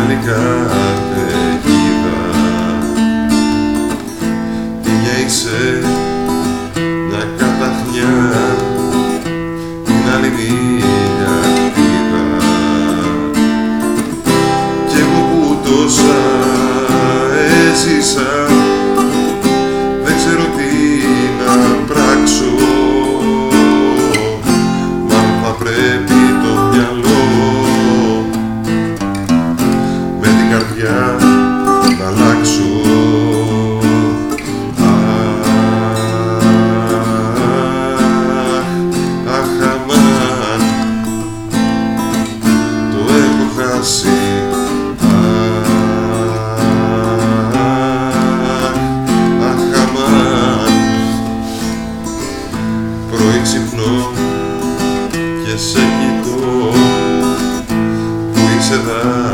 άλλη καταιγίδα. Τη μια είσαι μια καταχνιά, την άλλη μια ελπίδα. Κι εγώ που τόσα έζησα, δεν ξέρω τι να πράξω. Μα θα πρέπει το μυαλό με την καρδιά να αλλάξω. Αχ, αμάν, το έχω χάσει. Πρωί ξυπνώ και σε κοιτώ που είσαι εδώ.